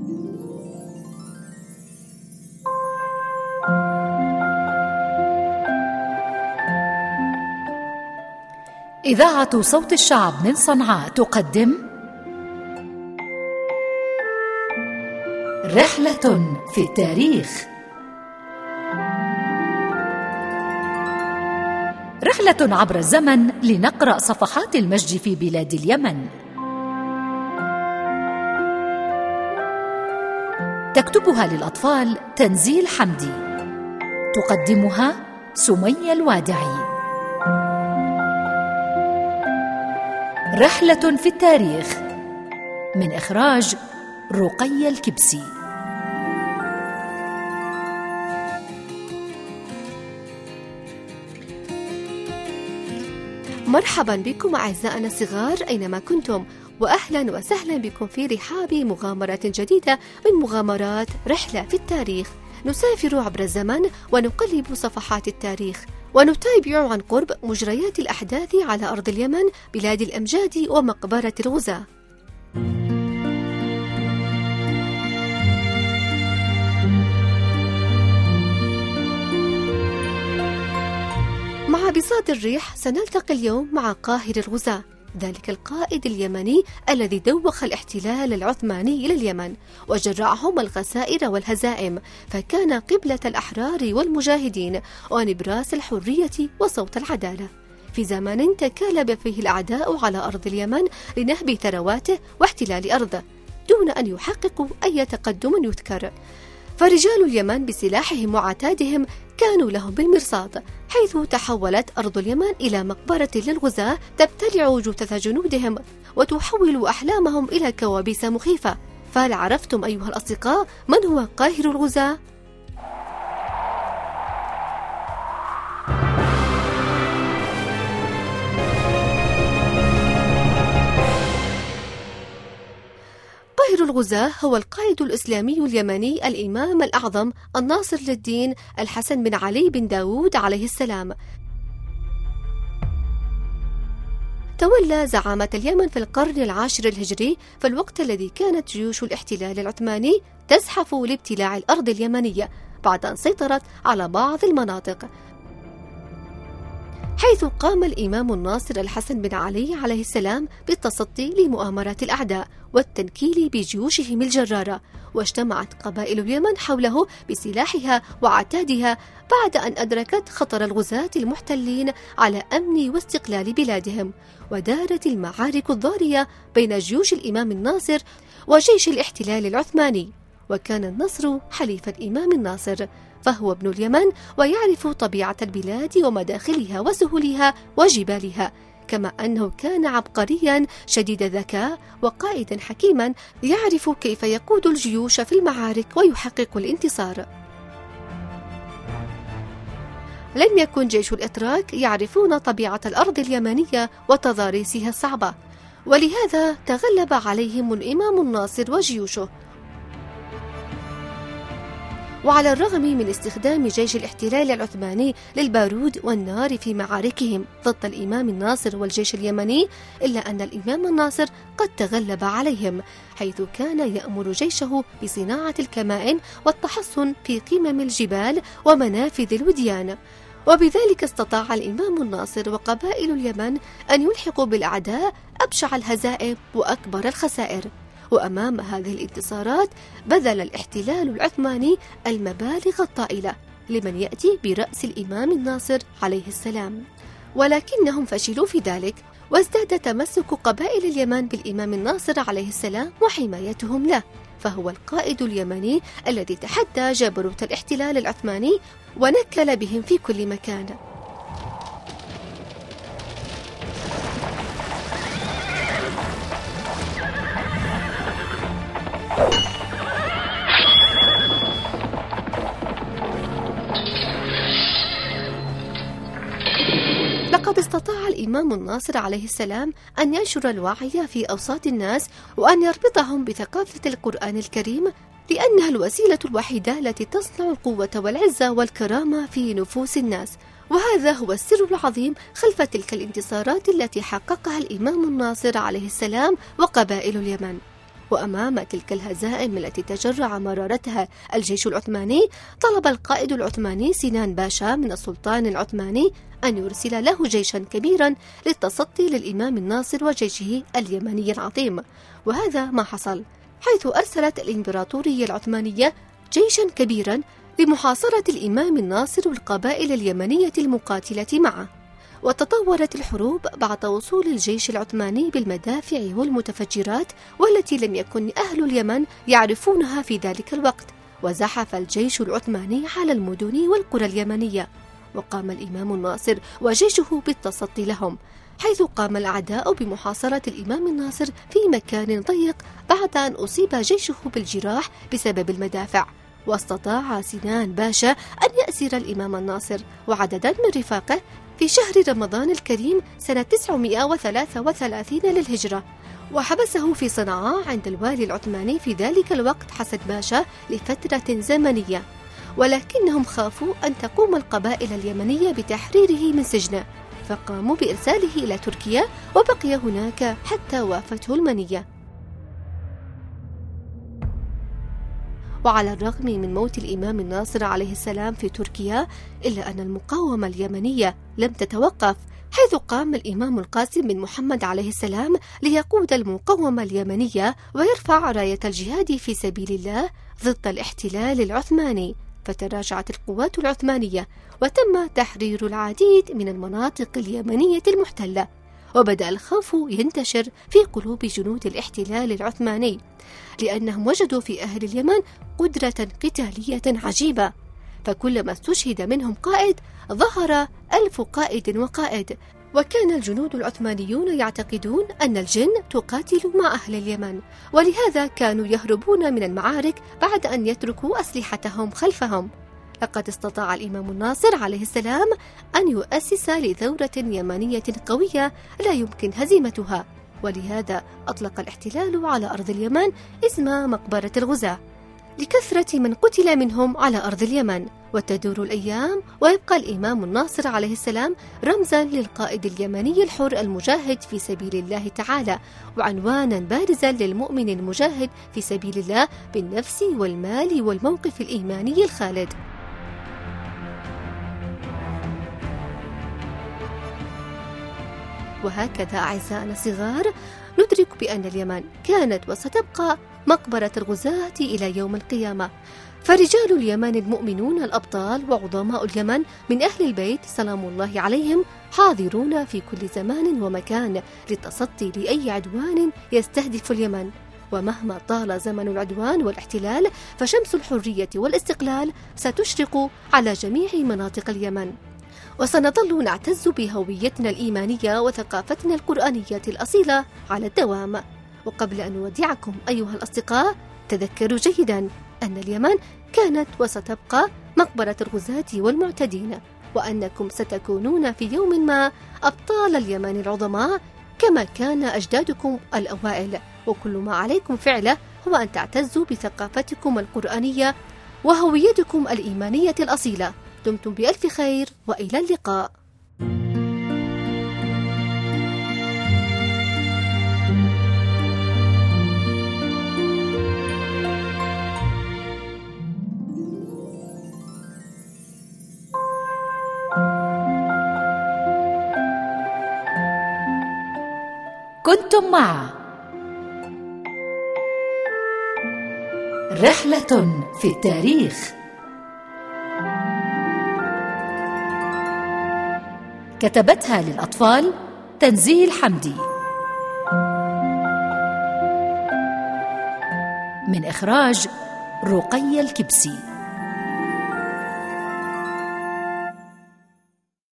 إذاعة صوت الشعب من صنعاء تقدم رحلة في التاريخ. رحلة عبر الزمن لنقرأ صفحات المجد في بلاد اليمن. تكتبها للأطفال تنزيل حمدي، تقدمها سمية الوادعي. رحلة في التاريخ من إخراج رقية الكبسي. مرحبا بكم أعزائنا الصغار أينما كنتم، وأهلا وسهلا بكم في رحاب مغامرة جديدة من مغامرات رحلة في التاريخ. نسافر عبر الزمن ونقلب صفحات التاريخ، ونتابع عن قرب مجريات الأحداث على أرض اليمن، بلاد الأمجاد ومقبرة الغزاة. مع بساط الريح سنلتقي اليوم مع قاهر الغزاة، ذلك القائد اليمني الذي دوخ الاحتلال العثماني إلى اليمن وجرعهم الخسائر والهزائم، فكان قبلة الأحرار والمجاهدين ونبراس الحرية وصوت العدالة في زمن تكالب فيه الأعداء على أرض اليمن لنهب ثرواته واحتلال أرضه دون أن يحققوا أي تقدم يذكر. فرجال اليمن بسلاحهم وعتادهم كانوا لهم بالمرصاد، حيث تحولت أرض اليمن إلى مقبرة للغزاة تبتلع جثث جنودهم وتحول أحلامهم إلى كوابيس مخيفة. فهل عرفتم أيها الأصدقاء من هو قاهر الغزاة؟ قاهر الغزاة هو القائد الإسلامي اليمني الإمام الأعظم الناصر للدين الحسن بن علي بن داود عليه السلام. تولى زعامة اليمن في القرن العاشر الهجري، في الوقت الذي كانت جيوش الاحتلال العثماني تزحف لابتلاع الأرض اليمنية بعد أن سيطرت على بعض المناطق، حيث قام الإمام الناصر الحسن بن علي عليه السلام بالتصدي لمؤامرات الأعداء والتنكيل بجيوشهم الجرارة، واجتمعت قبائل اليمن حوله بسلاحها وعتادها بعد أن أدركت خطر الغزاة المحتلين على أمن واستقلال بلادهم. ودارت المعارك الضارية بين جيوش الإمام الناصر وجيش الاحتلال العثماني، وكان النصر حليف الإمام الناصر، فهو ابن اليمن ويعرف طبيعة البلاد ومداخلها وسهولها وجبالها، كما أنه كان عبقريا شديد الذكاء وقائدا حكيما يعرف كيف يقود الجيوش في المعارك ويحقق الانتصار. لم يكن جيش الإتراك يعرفون طبيعة الأرض اليمنية وتضاريسها الصعبة، ولهذا تغلب عليهم الإمام الناصر وجيوشه. وعلى الرغم من استخدام جيش الاحتلال العثماني للبارود والنار في معاركهم ضد الإمام الناصر والجيش اليمني، إلا أن الإمام الناصر قد تغلب عليهم، حيث كان يأمر جيشه بصناعة الكمائن والتحصن في قمم الجبال ومنافذ الوديان، وبذلك استطاع الإمام الناصر وقبائل اليمن أن يلحقوا بالأعداء أبشع الهزائم وأكبر الخسائر. وأمام هذه الانتصارات بذل الاحتلال العثماني المبالغ الطائلة لمن يأتي برأس الإمام الناصر عليه السلام، ولكنهم فشلوا في ذلك، وازداد تمسك قبائل اليمن بالإمام الناصر عليه السلام وحمايتهم له، فهو القائد اليمني الذي تحدى جبروت الاحتلال العثماني ونكل بهم في كل مكان. لقد استطاع الإمام الناصر عليه السلام أن ينشر الوعي في أوساط الناس وأن يربطهم بثقافة القرآن الكريم، لأنها الوسيلة الوحيدة التي تصنع القوة والعزة والكرامة في نفوس الناس. وهذا هو السر العظيم خلف تلك الانتصارات التي حققها الإمام الناصر عليه السلام وقبائل اليمن. وأمام تلك الهزائم التي تجرع مرارتها الجيش العثماني، طلب القائد العثماني سنان باشا من السلطان العثماني أن يرسل له جيشا كبيرا للتصدي للإمام الناصر وجيشه اليمني العظيم، وهذا ما حصل، حيث أرسلت الإمبراطورية العثمانية جيشا كبيرا لمحاصرة الإمام الناصر والقبائل اليمنية المقاتلة معه. وتطورت الحروب بعد وصول الجيش العثماني بالمدافع والمتفجرات، والتي لم يكن أهل اليمن يعرفونها في ذلك الوقت، وزحف الجيش العثماني على المدن والقرى اليمنية، وقام الإمام الناصر وجيشه بالتصدي لهم، حيث قام الأعداء بمحاصرة الإمام الناصر في مكان ضيق بعد أن أصيب جيشه بالجراح بسبب المدافع. واستطاع سنان باشا أن يأسر الإمام الناصر وعددا من رفاقه في شهر رمضان الكريم سنة 933 للهجرة، وحبسه في صنعاء عند الوالي العثماني في ذلك الوقت حسن باشا لفترة زمنية، ولكنهم خافوا أن تقوم القبائل اليمنية بتحريره من سجنه، فقاموا بإرساله إلى تركيا، وبقي هناك حتى وافته المنية. وعلى الرغم من موت الإمام الناصر عليه السلام في تركيا، إلا أن المقاومة اليمنية لم تتوقف، حيث قام الإمام القاسم بن محمد عليه السلام ليقود المقاومة اليمنية ويرفع راية الجهاد في سبيل الله ضد الاحتلال العثماني، فتراجعت القوات العثمانية وتم تحرير العديد من المناطق اليمنية المحتلة، وبدأ الخوف ينتشر في قلوب جنود الاحتلال العثماني، لأنهم وجدوا في أهل اليمن قدرة قتالية عجيبة، فكلما استشهد منهم قائد ظهر 1000 قائد وقائد. وكان الجنود العثمانيون يعتقدون أن الجن تقاتل مع أهل اليمن، ولهذا كانوا يهربون من المعارك بعد أن يتركوا أسلحتهم خلفهم. لقد استطاع الإمام الناصر عليه السلام أن يؤسس لثورة يمنية قوية لا يمكن هزيمتها، ولهذا أطلق الاحتلال على أرض اليمن اسم مقبرة الغزاة لكثرة من قتل منهم على أرض اليمن. وتدور الأيام ويبقى الإمام الناصر عليه السلام رمزا للقائد اليمني الحر المجاهد في سبيل الله تعالى، وعنوانا بارزا للمؤمن المجاهد في سبيل الله بالنفس والمال والموقف الإيماني الخالد. وهكذا أعزائنا الصغار ندرك بأن اليمن كانت وستبقى مقبرة الغزاة إلى يوم القيامة، فرجال اليمن المؤمنون الأبطال وعظماء اليمن من أهل البيت سلام الله عليهم حاضرون في كل زمان ومكان للتصدي لأي عدوان يستهدف اليمن، ومهما طال زمن العدوان والاحتلال فشمس الحرية والاستقلال ستشرق على جميع مناطق اليمن، وسنظل نعتز بهويتنا الإيمانية وثقافتنا القرآنية الأصيلة على الدوام. وقبل أن نودعكم أيها الأصدقاء، تذكروا جيدا أن اليمن كانت وستبقى مقبرة الغزاة والمعتدين، وأنكم ستكونون في يوم ما أبطال اليمن العظماء كما كان أجدادكم الأوائل، وكل ما عليكم فعله هو أن تعتزوا بثقافتكم القرآنية وهويتكم الإيمانية الأصيلة. دمتم بألف خير وإلى اللقاء. كنتم مع رحلة في التاريخ، كتبتها للأطفال تنزيل حمدي، من إخراج رقية الكبسي.